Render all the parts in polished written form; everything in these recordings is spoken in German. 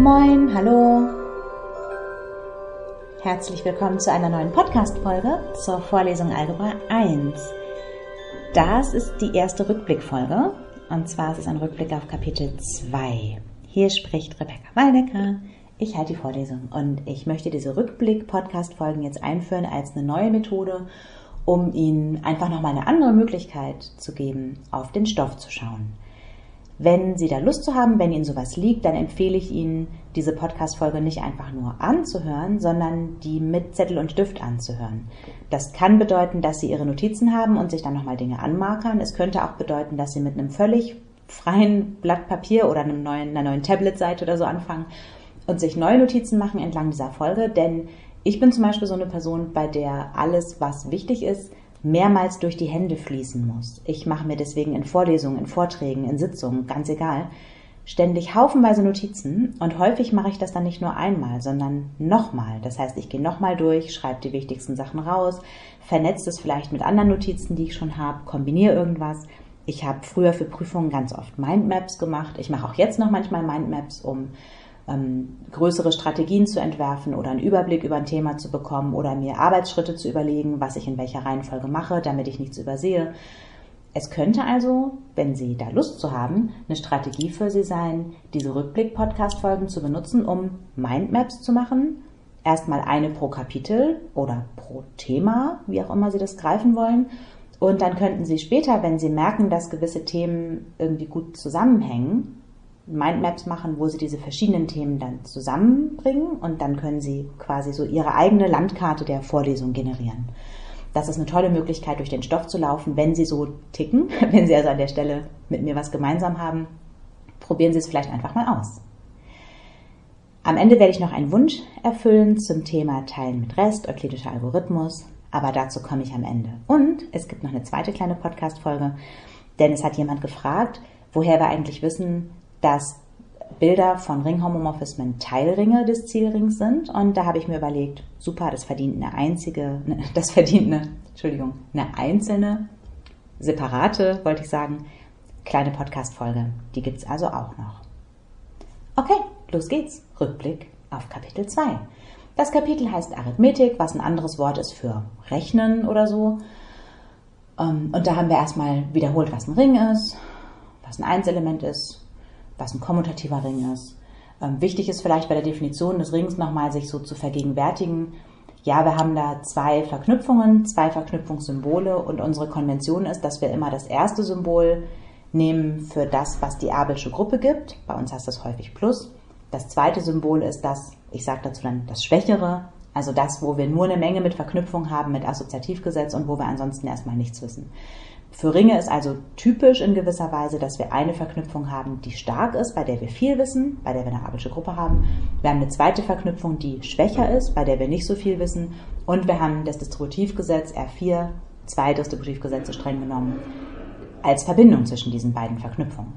Moin, hallo. Herzlich willkommen zu einer neuen Podcast-Folge zur Vorlesung Algebra 1. Das ist die erste Rückblickfolge und zwar ist es ein Rückblick auf Kapitel 2. Hier spricht Rebecca Waldecker. Ich halte die Vorlesung und ich möchte diese Rückblick-Podcast-Folgen jetzt einführen als eine neue Methode, um Ihnen einfach nochmal eine andere Möglichkeit zu geben, auf den Stoff zu schauen. Wenn Sie da Lust zu haben, wenn Ihnen sowas liegt, dann empfehle ich Ihnen, diese Podcast-Folge nicht einfach nur anzuhören, sondern die mit Zettel und Stift anzuhören. Das kann bedeuten, dass Sie Ihre Notizen haben und sich dann nochmal Dinge anmarkern. Es könnte auch bedeuten, dass Sie mit einem völlig freien Blatt Papier oder einer neuen Tablet-Seite oder so anfangen und sich neue Notizen machen entlang dieser Folge, denn ich bin zum Beispiel so eine Person, bei der alles, was wichtig ist, mehrmals durch die Hände fließen muss. Ich mache mir deswegen in Vorlesungen, in Vorträgen, in Sitzungen, ganz egal, ständig haufenweise Notizen und häufig mache ich das dann nicht nur einmal, sondern nochmal. Das heißt, ich gehe nochmal durch, schreibe die wichtigsten Sachen raus, vernetze es vielleicht mit anderen Notizen, die ich schon habe, kombiniere irgendwas. Ich habe früher für Prüfungen ganz oft Mindmaps gemacht. Ich mache auch jetzt noch manchmal Mindmaps, um größere Strategien zu entwerfen oder einen Überblick über ein Thema zu bekommen oder mir Arbeitsschritte zu überlegen, was ich in welcher Reihenfolge mache, damit ich nichts übersehe. Es könnte also, wenn Sie da Lust zu haben, eine Strategie für Sie sein, diese Rückblick-Podcast-Folgen zu benutzen, um Mindmaps zu machen. Erstmal eine pro Kapitel oder pro Thema, wie auch immer Sie das greifen wollen. Und dann könnten Sie später, wenn Sie merken, dass gewisse Themen irgendwie gut zusammenhängen, Mindmaps machen, wo Sie diese verschiedenen Themen dann zusammenbringen und dann können Sie quasi so Ihre eigene Landkarte der Vorlesung generieren. Das ist eine tolle Möglichkeit, durch den Stoff zu laufen, wenn Sie so ticken, wenn Sie also an der Stelle mit mir was gemeinsam haben. Probieren Sie es vielleicht einfach mal aus. Am Ende werde ich noch einen Wunsch erfüllen zum Thema Teilen mit Rest, euklidischer Algorithmus, aber dazu komme ich am Ende. Und es gibt noch eine zweite kleine Podcast-Folge, denn es hat jemand gefragt, woher wir eigentlich wissen, dass Bilder von Ringhomomorphismen Teilringe des Zielrings sind. Und da habe ich mir überlegt, super, das verdient eine einzelne, separate, wollte ich sagen, kleine Podcast-Folge. Die gibt es also auch noch. Okay, los geht's. Rückblick auf Kapitel 2. Das Kapitel heißt Arithmetik, was ein anderes Wort ist für Rechnen oder so. Und da haben wir erstmal wiederholt, was ein Ring ist, was ein Einselement ist, was ein kommutativer Ring ist. Wichtig ist vielleicht bei der Definition des Rings nochmal sich so zu vergegenwärtigen, ja, wir haben da zwei Verknüpfungen, zwei Verknüpfungssymbole und unsere Konvention ist, dass wir immer das erste Symbol nehmen für das, was die Abelsche Gruppe gibt. Bei uns heißt das häufig Plus. Das zweite Symbol ist das, ich sage dazu dann das Schwächere, also das, wo wir nur eine Menge mit Verknüpfung haben, mit Assoziativgesetz und wo wir ansonsten erstmal nichts wissen. Für Ringe ist also typisch in gewisser Weise, dass wir eine Verknüpfung haben, die stark ist, bei der wir viel wissen, bei der wir eine Abelsche Gruppe haben. Wir haben eine zweite Verknüpfung, die schwächer ist, bei der wir nicht so viel wissen. Und wir haben das Distributivgesetz R4, zwei Distributivgesetze streng genommen, als Verbindung zwischen diesen beiden Verknüpfungen.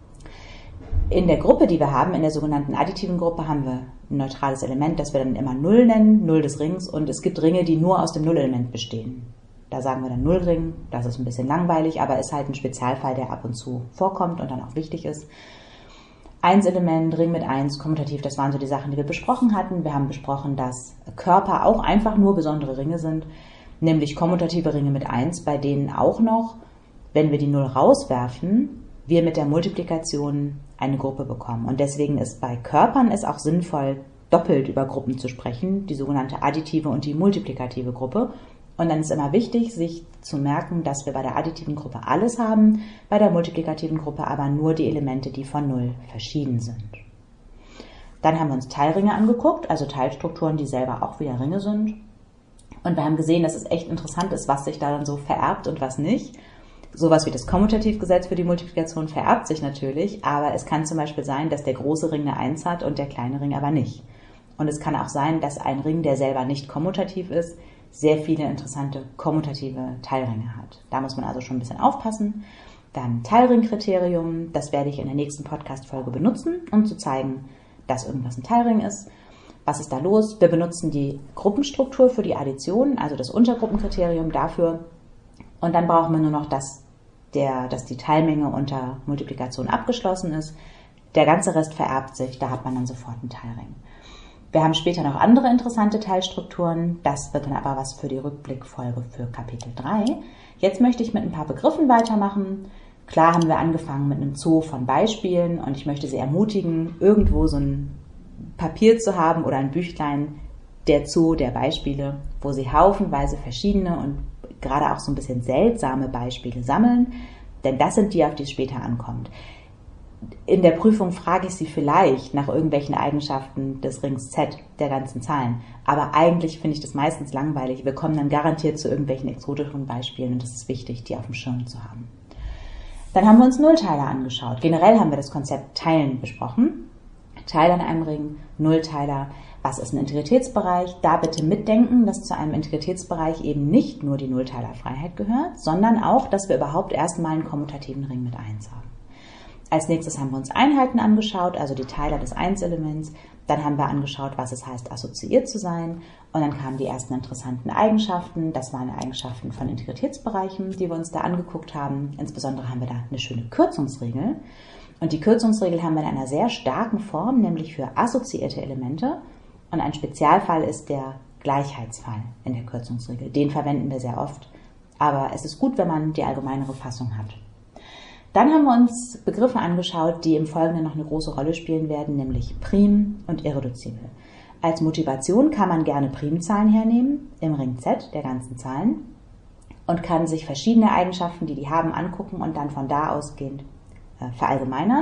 In der Gruppe, die wir haben, in der sogenannten additiven Gruppe, haben wir ein neutrales Element, das wir dann immer Null nennen, Null des Rings. Und es gibt Ringe, die nur aus dem Nullelement bestehen. Da sagen wir dann Nullring, das ist ein bisschen langweilig, aber ist halt ein Spezialfall, der ab und zu vorkommt und dann auch wichtig ist. Einselement, Ring mit 1, kommutativ, das waren so die Sachen, die wir besprochen hatten. Wir haben besprochen, dass Körper auch einfach nur besondere Ringe sind, nämlich kommutative Ringe mit 1, bei denen auch noch, wenn wir die 0 rauswerfen, wir mit der Multiplikation eine Gruppe bekommen. Und deswegen ist bei Körpern es auch sinnvoll, doppelt über Gruppen zu sprechen, die sogenannte additive und die multiplikative Gruppe. Und dann ist immer wichtig, sich zu merken, dass wir bei der additiven Gruppe alles haben, bei der multiplikativen Gruppe aber nur die Elemente, die von 0 verschieden sind. Dann haben wir uns Teilringe angeguckt, also Teilstrukturen, die selber auch wieder Ringe sind. Und wir haben gesehen, dass es echt interessant ist, was sich da dann so vererbt und was nicht. Sowas wie das Kommutativgesetz für die Multiplikation vererbt sich natürlich, aber es kann zum Beispiel sein, dass der große Ring eine 1 hat und der kleine Ring aber nicht. Und es kann auch sein, dass ein Ring, der selber nicht kommutativ ist, sehr viele interessante kommutative Teilringe hat. Da muss man also schon ein bisschen aufpassen. Dann Teilringkriterium, das werde ich in der nächsten Podcast-Folge benutzen, um zu zeigen, dass irgendwas ein Teilring ist. Was ist da los? Wir benutzen die Gruppenstruktur für die Addition, also das Untergruppenkriterium dafür. Und dann brauchen wir nur noch, dass die Teilmenge unter Multiplikation abgeschlossen ist. Der ganze Rest vererbt sich, da hat man dann sofort einen Teilring. Wir haben später noch andere interessante Teilstrukturen, das wird dann aber was für die Rückblickfolge für Kapitel 3. Jetzt möchte ich mit ein paar Begriffen weitermachen. Klar haben wir angefangen mit einem Zoo von Beispielen und ich möchte Sie ermutigen, irgendwo so ein Papier zu haben oder ein Büchlein, der Zoo der Beispiele, wo Sie haufenweise verschiedene und gerade auch so ein bisschen seltsame Beispiele sammeln, denn das sind die, auf die es später ankommt. In der Prüfung frage ich Sie vielleicht nach irgendwelchen Eigenschaften des Rings Z, der ganzen Zahlen. Aber eigentlich finde ich das meistens langweilig. Wir kommen dann garantiert zu irgendwelchen exotischen Beispielen und es ist wichtig, die auf dem Schirm zu haben. Dann haben wir uns Nullteiler angeschaut. Generell haben wir das Konzept Teilen besprochen. Teiler in einem Ring, Nullteiler. Was ist ein Integritätsbereich? Da bitte mitdenken, dass zu einem Integritätsbereich eben nicht nur die Nullteilerfreiheit gehört, sondern auch, dass wir überhaupt erstmal einen kommutativen Ring mit 1 haben. Als nächstes haben wir uns Einheiten angeschaut, also die Teiler des 1-Elements. Dann haben wir angeschaut, was es heißt, assoziiert zu sein. Und dann kamen die ersten interessanten Eigenschaften. Das waren Eigenschaften von Integritätsbereichen, die wir uns da angeguckt haben. Insbesondere haben wir da eine schöne Kürzungsregel. Und die Kürzungsregel haben wir in einer sehr starken Form, nämlich für assoziierte Elemente. Und ein Spezialfall ist der Gleichheitsfall in der Kürzungsregel. Den verwenden wir sehr oft. Aber es ist gut, wenn man die allgemeinere Fassung hat. Dann haben wir uns Begriffe angeschaut, die im Folgenden noch eine große Rolle spielen werden, nämlich Prim und Irreduzibel. Als Motivation kann man gerne Primzahlen hernehmen, im Ring Z der ganzen Zahlen, und kann sich verschiedene Eigenschaften, die die haben, angucken und dann von da ausgehend verallgemeinern.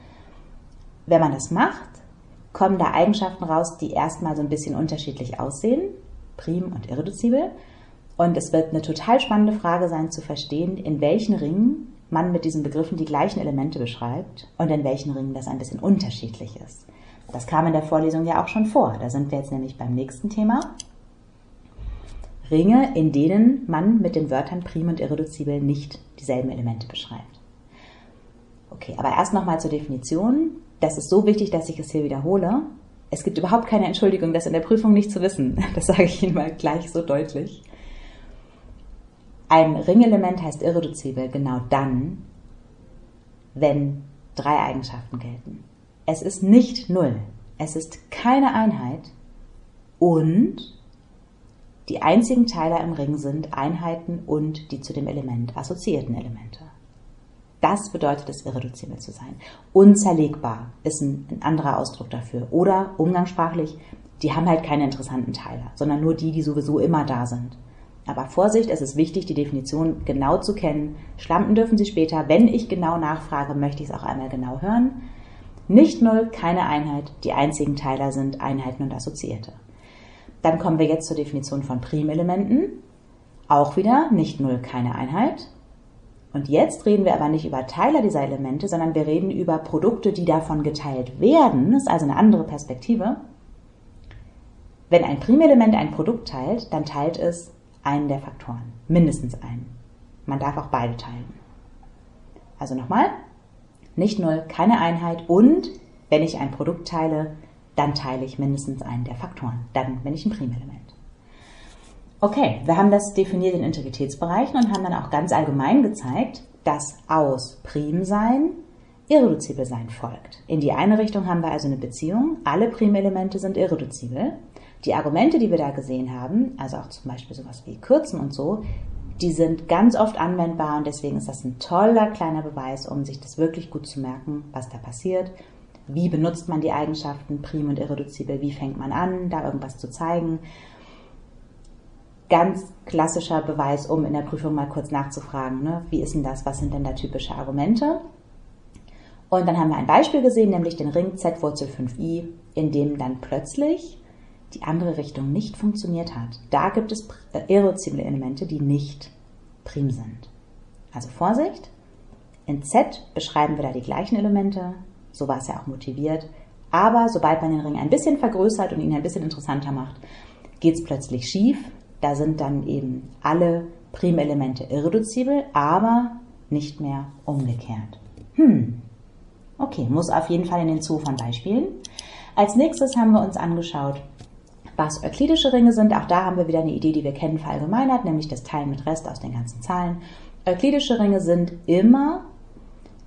Wenn man das macht, kommen da Eigenschaften raus, die erstmal so ein bisschen unterschiedlich aussehen, Prim und Irreduzibel. Und es wird eine total spannende Frage sein zu verstehen, in welchen Ringen man mit diesen Begriffen die gleichen Elemente beschreibt und in welchen Ringen das ein bisschen unterschiedlich ist. Das kam in der Vorlesung ja auch schon vor. Da sind wir jetzt nämlich beim nächsten Thema. Ringe, in denen man mit den Wörtern Prim und Irreduzibel nicht dieselben Elemente beschreibt. Okay, aber erst nochmal zur Definition. Das ist so wichtig, dass ich es hier wiederhole. Es gibt überhaupt keine Entschuldigung, das in der Prüfung nicht zu wissen. Das sage ich Ihnen mal gleich so deutlich. Ein Ringelement heißt irreduzibel genau dann, wenn 3 Eigenschaften gelten. Es ist nicht 0, es ist keine Einheit und die einzigen Teiler im Ring sind Einheiten und die zu dem Element assoziierten Elemente. Das bedeutet es, irreduzibel zu sein. Unzerlegbar ist ein anderer Ausdruck dafür. Oder umgangssprachlich, die haben halt keine interessanten Teiler, sondern nur die, die sowieso immer da sind. Aber Vorsicht, es ist wichtig, die Definition genau zu kennen. Schlampen dürfen Sie später. Wenn ich genau nachfrage, möchte ich es auch einmal genau hören. Nicht 0, keine Einheit. Die einzigen Teiler sind Einheiten und Assoziierte. Dann kommen wir jetzt zur Definition von Primelementen. Auch wieder nicht 0, keine Einheit. Und jetzt reden wir aber nicht über Teiler dieser Elemente, sondern wir reden über Produkte, die davon geteilt werden. Das ist also eine andere Perspektive. Wenn ein Primelement ein Produkt teilt, dann teilt es einen der Faktoren, mindestens einen. Man darf auch beide teilen. Also nochmal, nicht 0, keine Einheit und wenn ich ein Produkt teile, dann teile ich mindestens einen der Faktoren. Dann bin ich ein Primelement. Okay, wir haben das definiert in Integritätsbereichen und haben dann auch ganz allgemein gezeigt, dass aus Primsein irreduzibel sein folgt. In die eine Richtung haben wir also eine Beziehung, alle Primelemente sind irreduzibel. Die Argumente, die wir da gesehen haben, also auch zum Beispiel sowas wie Kürzen und so, die sind ganz oft anwendbar und deswegen ist das ein toller kleiner Beweis, um sich das wirklich gut zu merken, was da passiert. Wie benutzt man die Eigenschaften Prim und Irreduzibel? Wie fängt man an, da irgendwas zu zeigen? Ganz klassischer Beweis, um in der Prüfung mal kurz nachzufragen, ne? Wie ist denn das? Was sind denn da typische Argumente? Und dann haben wir ein Beispiel gesehen, nämlich den Ring Z Wurzel 5i, in dem dann plötzlich die andere Richtung nicht funktioniert hat. Da gibt es irreduzible Elemente, die nicht prim sind. Also Vorsicht, in Z beschreiben wir da die gleichen Elemente, so war es ja auch motiviert, aber sobald man den Ring ein bisschen vergrößert und ihn ein bisschen interessanter macht, geht es plötzlich schief. Da sind dann eben alle Primelemente irreduzibel, aber nicht mehr umgekehrt. Okay, muss auf jeden Fall in den Zoo von Beispielen. Als nächstes haben wir uns angeschaut, was euklidische Ringe sind. Auch da haben wir wieder eine Idee, die wir kennen, verallgemeinert, nämlich das Teilen mit Rest aus den ganzen Zahlen. Euklidische Ringe sind immer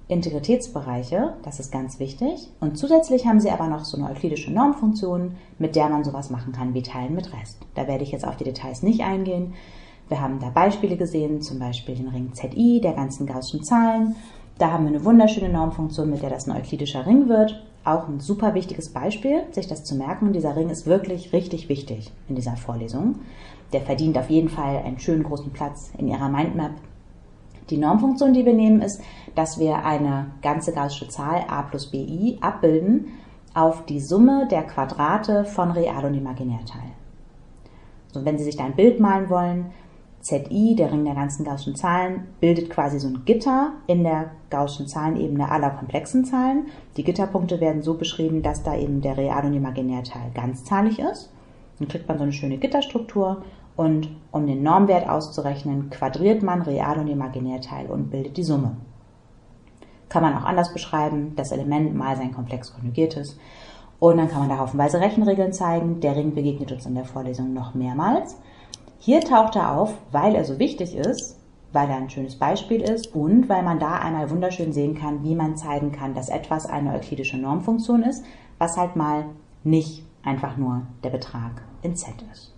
Integritätsbereiche, das ist ganz wichtig. Und zusätzlich haben sie aber noch so eine euklidische Normfunktion, mit der man sowas machen kann wie Teilen mit Rest. Da werde ich jetzt auf die Details nicht eingehen. Wir haben da Beispiele gesehen, zum Beispiel den Ring ZI der ganzen gaußschen Zahlen. Da haben wir eine wunderschöne Normfunktion, mit der das ein euklidischer Ring wird. Auch ein super wichtiges Beispiel, sich das zu merken. Und dieser Ring ist wirklich richtig wichtig in dieser Vorlesung. Der verdient auf jeden Fall einen schönen großen Platz in Ihrer Mindmap. Die Normfunktion, die wir nehmen, ist, dass wir eine ganze gaußsche Zahl a plus bi abbilden auf die Summe der Quadrate von Real- und Imaginärteilen. So, wenn Sie sich da ein Bild malen wollen, ZI, der Ring der ganzen gaußschen Zahlen, bildet quasi so ein Gitter in der gaußschen Zahlenebene aller komplexen Zahlen. Die Gitterpunkte werden so beschrieben, dass da eben der Real- und Imaginärteil ganzzahlig ist. Dann kriegt man so eine schöne Gitterstruktur und um den Normwert auszurechnen, quadriert man Real- und Imaginärteil und bildet die Summe. Kann man auch anders beschreiben, das Element mal sein Komplex konjugiertes. Und dann kann man da haufenweise Rechenregeln zeigen. Der Ring begegnet uns in der Vorlesung noch mehrmals. Hier taucht er auf, weil er so wichtig ist, weil er ein schönes Beispiel ist und weil man da einmal wunderschön sehen kann, wie man zeigen kann, dass etwas eine euklidische Normfunktion ist, was halt mal nicht einfach nur der Betrag in Z ist.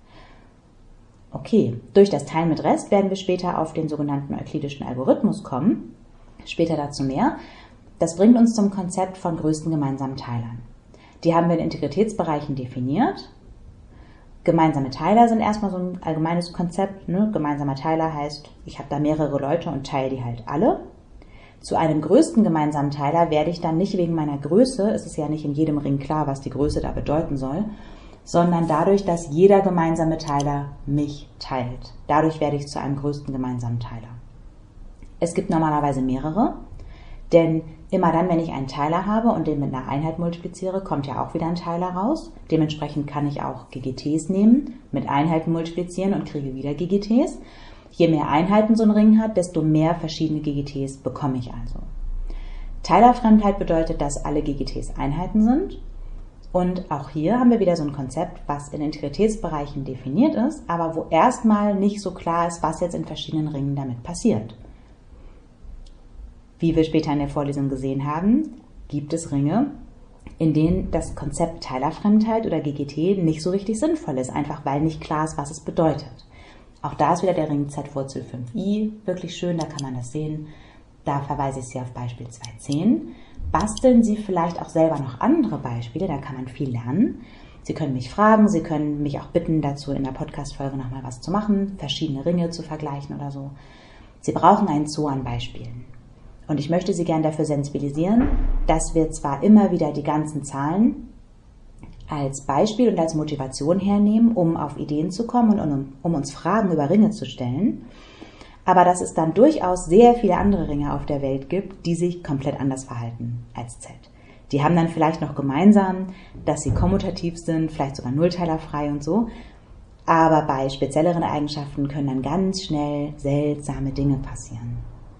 Okay, durch das Teilen mit Rest werden wir später auf den sogenannten euklidischen Algorithmus kommen. Später dazu mehr. Das bringt uns zum Konzept von größten gemeinsamen Teilern. Die haben wir in Integritätsbereichen definiert. Gemeinsame Teiler sind erstmal so ein allgemeines Konzept. Ne? Gemeinsamer Teiler heißt, ich habe da mehrere Leute und teile die halt alle. Zu einem größten gemeinsamen Teiler werde ich dann nicht wegen meiner Größe, es ist ja nicht in jedem Ring klar, was die Größe da bedeuten soll, sondern dadurch, dass jeder gemeinsame Teiler mich teilt. Dadurch werde ich zu einem größten gemeinsamen Teiler. Es gibt normalerweise mehrere, denn immer dann, wenn ich einen Teiler habe und den mit einer Einheit multipliziere, kommt ja auch wieder ein Teiler raus. Dementsprechend kann ich auch GGTs nehmen, mit Einheiten multiplizieren und kriege wieder GGTs. Je mehr Einheiten so ein Ring hat, desto mehr verschiedene GGTs bekomme ich also. Teilerfremdheit bedeutet, dass alle GGTs Einheiten sind. Und auch hier haben wir wieder so ein Konzept, was in Integritätsbereichen definiert ist, aber wo erstmal nicht so klar ist, was jetzt in verschiedenen Ringen damit passiert. Wie wir später in der Vorlesung gesehen haben, gibt es Ringe, in denen das Konzept Teilerfremdheit oder GGT nicht so richtig sinnvoll ist, einfach weil nicht klar ist, was es bedeutet. Auch da ist wieder der Ring Z Wurzel 5i wirklich schön, da kann man das sehen. Da verweise ich Sie auf Beispiel 2.10. Basteln Sie vielleicht auch selber noch andere Beispiele, da kann man viel lernen. Sie können mich fragen, Sie können mich auch bitten, dazu in der Podcast-Folge nochmal was zu machen, verschiedene Ringe zu vergleichen oder so. Sie brauchen einen Zoo an Beispielen. Und ich möchte Sie gern dafür sensibilisieren, dass wir zwar immer wieder die ganzen Zahlen als Beispiel und als Motivation hernehmen, um auf Ideen zu kommen und um uns Fragen über Ringe zu stellen, aber dass es dann durchaus sehr viele andere Ringe auf der Welt gibt, die sich komplett anders verhalten als Z. Die haben dann vielleicht noch gemeinsam, dass sie kommutativ sind, vielleicht sogar nullteilerfrei und so, aber bei spezielleren Eigenschaften können dann ganz schnell seltsame Dinge passieren.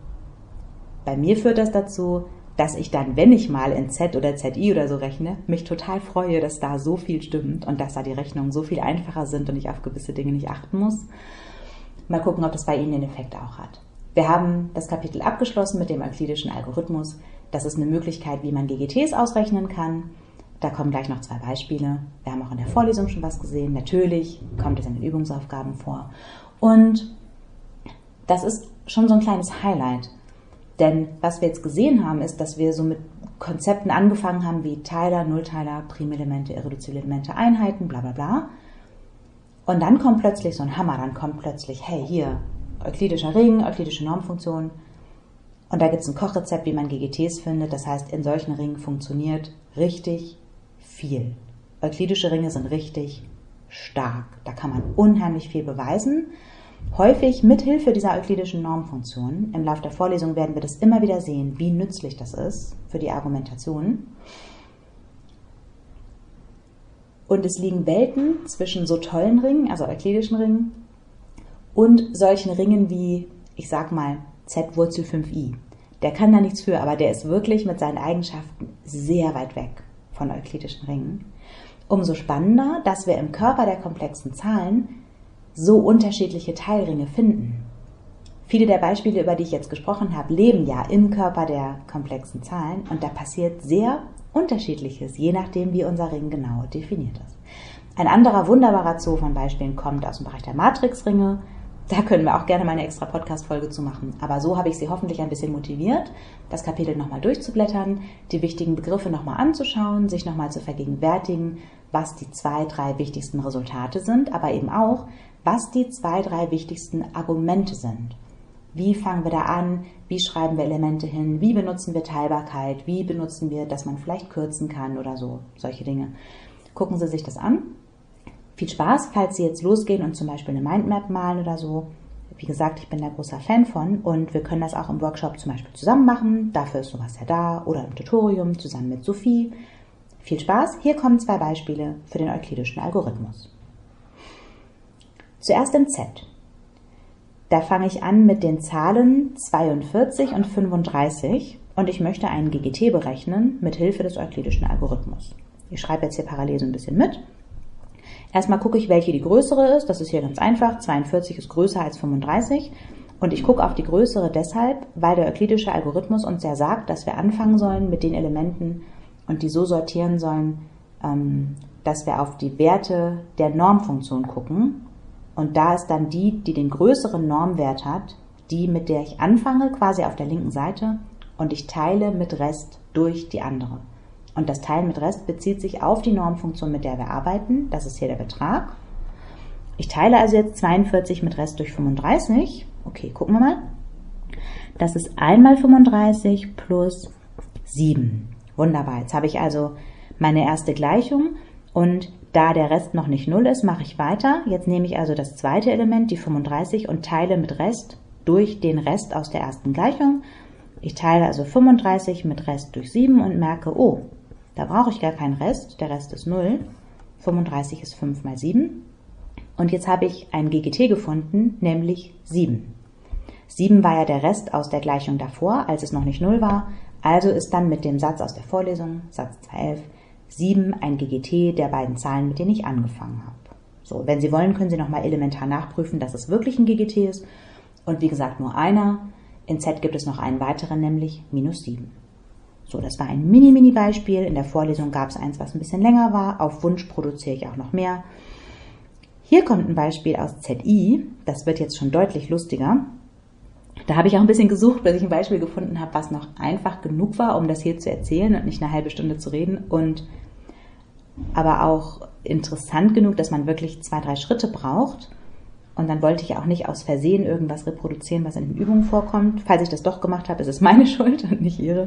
Bei mir führt das dazu, dass ich dann, wenn ich mal in Z oder ZI oder so rechne, mich total freue, dass da so viel stimmt und dass da die Rechnungen so viel einfacher sind und ich auf gewisse Dinge nicht achten muss. Mal gucken, ob das bei Ihnen den Effekt auch hat. Wir haben das Kapitel abgeschlossen mit dem euklidischen Algorithmus. Das ist eine Möglichkeit, wie man GGTs ausrechnen kann. Da kommen gleich noch 2 Beispiele. Wir haben auch in der Vorlesung schon was gesehen. Natürlich kommt es in den Übungsaufgaben vor. Und das ist schon so ein kleines Highlight. Denn was wir jetzt gesehen haben, ist, dass wir so mit Konzepten angefangen haben wie Teiler, Nullteiler, Primelemente, irreduzible Elemente, Einheiten, bla bla bla. Und dann kommt plötzlich so ein Hammer, dann kommt plötzlich, hey, hier, euklidischer Ring, euklidische Normfunktion. Und da gibt es ein Kochrezept, wie man GGTs findet. Das heißt, in solchen Ringen funktioniert richtig viel. Euklidische Ringe sind richtig stark. Da kann man unheimlich viel beweisen. Häufig mit Hilfe dieser euklidischen Normfunktion. Im Laufe der Vorlesung werden wir das immer wieder sehen, wie nützlich das ist für die Argumentation. Und es liegen Welten zwischen so tollen Ringen, also euklidischen Ringen, und solchen Ringen wie, ich sag mal, Z Wurzel 5i. Der kann da nichts für, aber der ist wirklich mit seinen Eigenschaften sehr weit weg von euklidischen Ringen. Umso spannender, dass wir im Körper der komplexen Zahlen so unterschiedliche Teilringe finden. Viele der Beispiele, über die ich jetzt gesprochen habe, leben ja im Körper der komplexen Zahlen und da passiert sehr Unterschiedliches, je nachdem, wie unser Ring genau definiert ist. Ein anderer wunderbarer Zoo von Beispielen kommt aus dem Bereich der Matrixringe. Da können wir auch gerne mal eine extra Podcast-Folge zu machen. Aber so habe ich Sie hoffentlich ein bisschen motiviert, das Kapitel nochmal durchzublättern, die wichtigen Begriffe nochmal anzuschauen, sich nochmal zu vergegenwärtigen, was die 2, 3 wichtigsten Resultate sind, aber eben auch, was die 2, 3 wichtigsten Argumente sind. Wie fangen wir da an? Wie schreiben wir Elemente hin? Wie benutzen wir Teilbarkeit? Wie benutzen wir, dass man vielleicht kürzen kann oder so? Solche Dinge. Gucken Sie sich das an. Viel Spaß, falls Sie jetzt losgehen und zum Beispiel eine Mindmap malen oder so. Wie gesagt, ich bin da großer Fan von und wir können das auch im Workshop zum Beispiel zusammen machen. Dafür ist sowas ja da oder im Tutorium zusammen mit Sophie. Viel Spaß. Hier kommen 2 Beispiele für den euklidischen Algorithmus. Zuerst im Z. Da fange ich an mit den Zahlen 42 und 35 und ich möchte einen GGT berechnen mit Hilfe des euklidischen Algorithmus. Ich schreibe jetzt hier parallel so ein bisschen mit. Erstmal gucke ich, welche die größere ist. Das ist hier ganz einfach. 42 ist größer als 35. Und ich gucke auf die größere deshalb, weil der euklidische Algorithmus uns ja sagt, dass wir anfangen sollen mit den Elementen und die so sortieren sollen, dass wir auf die Werte der Normfunktion gucken. Und da ist dann die den größeren Normwert hat, die, mit der ich anfange, quasi auf der linken Seite, und ich teile mit Rest durch die andere. Und das Teilen mit Rest bezieht sich auf die Normfunktion, mit der wir arbeiten. Das ist hier der Betrag. Ich teile also jetzt 42 mit Rest durch 35. Okay, gucken wir mal. Das ist einmal 35 plus 7. Wunderbar. Jetzt habe ich also meine erste Gleichung und da der Rest noch nicht 0 ist, mache ich weiter. Jetzt nehme ich also das zweite Element, die 35, und teile mit Rest durch den Rest aus der ersten Gleichung. Ich teile also 35 mit Rest durch 7 und merke, oh, da brauche ich gar keinen Rest, der Rest ist 0. 35 ist 5 mal 7. Und jetzt habe ich ein GGT gefunden, nämlich 7. 7 war ja der Rest aus der Gleichung davor, als es noch nicht 0 war. Also ist dann mit dem Satz aus der Vorlesung, Satz 211, 7 ein GGT der beiden Zahlen, mit denen ich angefangen habe. So, wenn Sie wollen, können Sie nochmal elementar nachprüfen, dass es wirklich ein GGT ist. Und wie gesagt, nur einer. In Z gibt es noch einen weiteren, nämlich minus 7. So, das war ein Mini-Beispiel. In der Vorlesung gab es eins, was ein bisschen länger war. Auf Wunsch produziere ich auch noch mehr. Hier kommt ein Beispiel aus ZI. Das wird jetzt schon deutlich lustiger. Da habe ich auch ein bisschen gesucht, bis ich ein Beispiel gefunden habe, was noch einfach genug war, um das hier zu erzählen und nicht eine halbe Stunde zu reden. Und aber auch interessant genug, dass man wirklich 2, 3 Schritte braucht. Und dann wollte ich auch nicht aus Versehen irgendwas reproduzieren, was in den Übungen vorkommt. Falls ich das doch gemacht habe, ist es meine Schuld und nicht Ihre.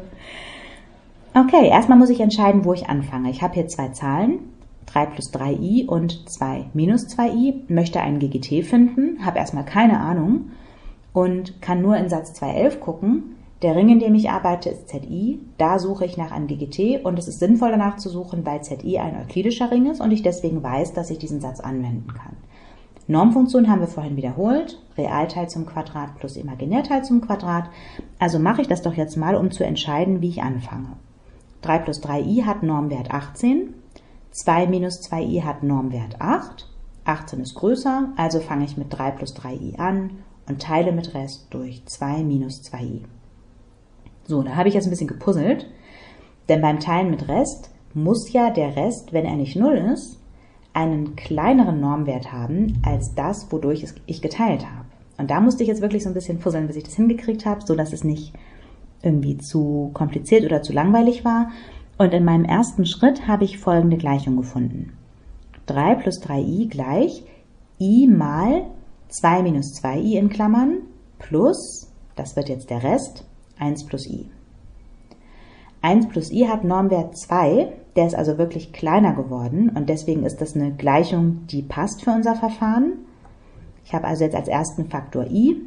Okay, erstmal muss ich entscheiden, wo ich anfange. Ich habe hier 2 Zahlen, 3 plus 3i und 2 minus 2i, möchte einen GGT finden, habe erstmal keine Ahnung und kann nur in Satz 211 gucken. Der Ring, in dem ich arbeite, ist ZI. Da suche ich nach einem GGT und es ist sinnvoll danach zu suchen, weil ZI ein euklidischer Ring ist und ich deswegen weiß, dass ich diesen Satz anwenden kann. Normfunktion haben wir vorhin wiederholt. Realteil zum Quadrat plus Imaginärteil zum Quadrat. Also mache ich das doch jetzt mal, um zu entscheiden, wie ich anfange. 3 plus 3i hat Normwert 18. 2 minus 2i hat Normwert 8. 18 ist größer, also fange ich mit 3 plus 3i an und teile mit Rest durch 2 minus 2i. So, da habe ich jetzt ein bisschen gepuzzelt, denn beim Teilen mit Rest muss ja der Rest, wenn er nicht 0 ist, einen kleineren Normwert haben als das, wodurch ich geteilt habe. Und da musste ich jetzt wirklich so ein bisschen puzzeln, bis ich das hingekriegt habe, so dass es nicht irgendwie zu kompliziert oder zu langweilig war. Und in meinem ersten Schritt habe ich folgende Gleichung gefunden. 3 plus 3i gleich i mal 2 minus 2i in Klammern plus, das wird jetzt der Rest, 1 plus i. 1 plus i hat Normwert 2, der ist also wirklich kleiner geworden und deswegen ist das eine Gleichung, die passt für unser Verfahren. Ich habe also jetzt als ersten Faktor i,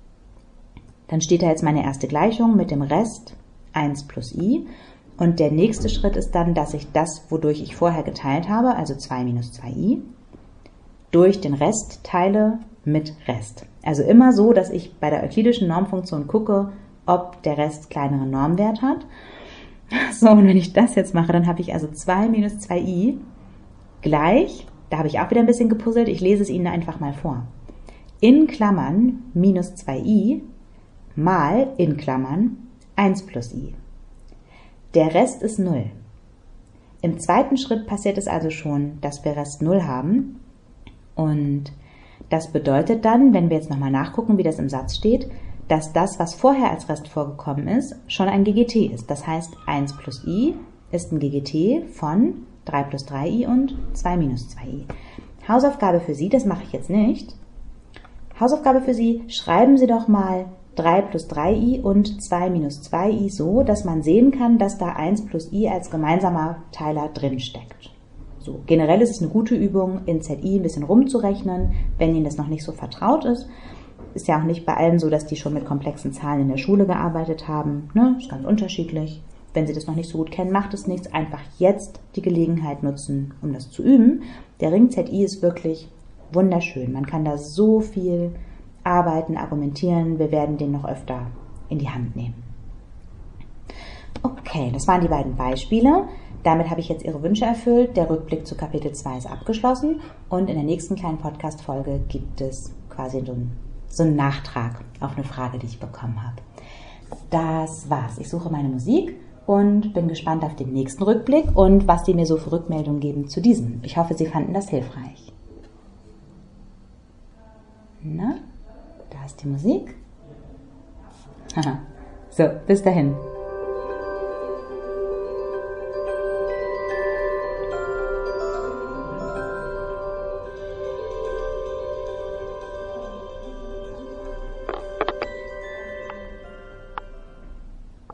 dann steht da jetzt meine erste Gleichung mit dem Rest 1 plus i und der nächste Schritt ist dann, dass ich das, wodurch ich vorher geteilt habe, also 2 minus 2i, durch den Rest teile mit Rest. Also immer so, dass ich bei der euklidischen Normfunktion gucke, ob der Rest kleineren Normwert hat. So, und wenn ich das jetzt mache, dann habe ich also 2 minus 2i gleich, da habe ich auch wieder ein bisschen gepuzzelt, ich lese es Ihnen einfach mal vor. in Klammern minus 2i mal in Klammern 1 plus i. Der Rest ist 0. Im zweiten Schritt passiert es also schon, dass wir Rest 0 haben. Und das bedeutet dann, wenn wir jetzt nochmal nachgucken, wie das im Satz steht, dass das, was vorher als Rest vorgekommen ist, schon ein GGT ist. Das heißt, 1 plus i ist ein GGT von 3 plus 3i und 2 minus 2i. Hausaufgabe für Sie, das mache ich jetzt nicht. Hausaufgabe für Sie, schreiben Sie doch mal 3 plus 3i und 2 minus 2i so, dass man sehen kann, dass da 1 plus i als gemeinsamer Teiler drin steckt. So, generell ist es eine gute Übung, in ZI ein bisschen rumzurechnen, wenn Ihnen das noch nicht so vertraut ist. Ist ja auch nicht bei allen so, dass die schon mit komplexen Zahlen in der Schule gearbeitet haben. Ne? Ist ganz unterschiedlich. Wenn Sie das noch nicht so gut kennen, macht es nichts. Einfach jetzt die Gelegenheit nutzen, um das zu üben. Der Ring ZI ist wirklich wunderschön. Man kann da so viel arbeiten, argumentieren. Wir werden den noch öfter in die Hand nehmen. Okay, das waren die beiden Beispiele. Damit habe ich jetzt Ihre Wünsche erfüllt. Der Rückblick zu Kapitel 2 ist abgeschlossen. Und in der nächsten kleinen Podcast-Folge gibt es quasi so einen Nachtrag auf eine Frage, die ich bekommen habe. Das war's. Ich suche meine Musik und bin gespannt auf den nächsten Rückblick und was die mir so für Rückmeldungen geben zu diesem. Ich hoffe, Sie fanden das hilfreich. Na, da ist die Musik. So, bis dahin.